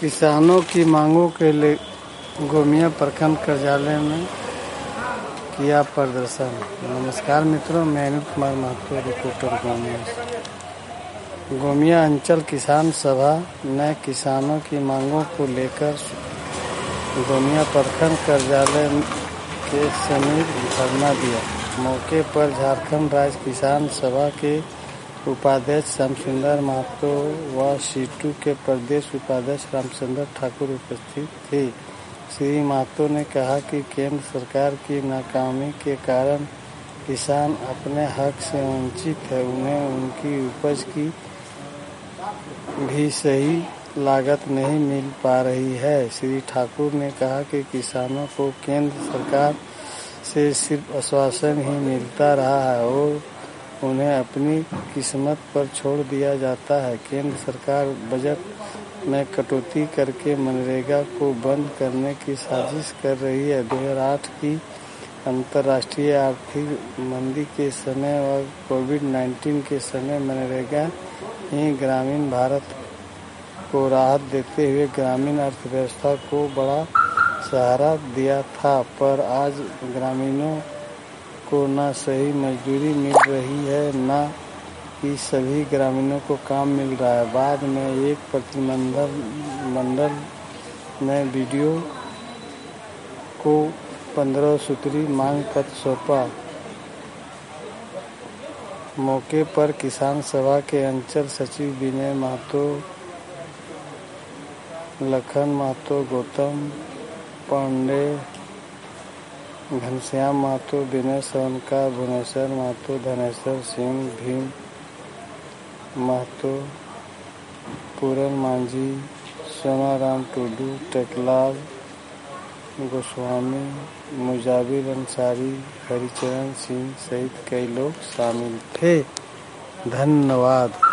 किसानों की मांगों के लिए गोमिया प्रखंड कार्यालय में किया प्रदर्शन। नमस्कार मित्रों, मैं अनिल कुमार महतो, रिपोर्टर गोमिया से। गोमिया अंचल किसान सभा ने किसानों की मांगों को लेकर गोमिया प्रखंड कार्यालय के समीप धरना दिया। मौके पर झारखंड राज्य किसान सभा के उपाध्यक्ष श्यामसुंदर महतो व सीटू के प्रदेश उपाध्यक्ष रामचंद्र ठाकुर उपस्थित थे। श्री महतो ने कहा कि केंद्र सरकार की नाकामी के कारण किसान अपने हक से वंचित है। उन्हें उनकी उपज की भी सही लागत नहीं मिल पा रही है। श्री ठाकुर ने कहा कि किसानों को केंद्र सरकार से सिर्फ आश्वासन ही मिलता रहा है और उन्हें अपनी किस्मत पर छोड़ दिया जाता है। केंद्र सरकार बजट में कटौती करके मनरेगा को बंद करने की साजिश कर रही है। 2008 की अंतर्राष्ट्रीय आर्थिक मंदी के समय और कोविड-19 के समय मनरेगा ही ग्रामीण भारत को राहत देते हुए ग्रामीण अर्थव्यवस्था को बड़ा सहारा दिया था, पर आज ग्रामीणों को न सही मजदूरी मिल रही है, न कि सभी ग्रामीणों को काम मिल रहा है। बाद में एक प्रतिनिधिमंडल ने वीडियो को 15 सूत्री मांग पत्र सौंपा। मौके पर किसान सभा के अंचल सचिव विनय महतो, लखन महतो, गौतम पांडे, घनश्याम महतो, विनय सोनका, भुवनेश्वर महतो, धनेश्वर सिंह, भीम महतो, पूरन मांझी, सोनाराम टुडू, टेकलाल गोस्वामी, मुजाबिर अंसारी, हरिचरण सिंह सहित कई लोग शामिल थे। धन्यवाद।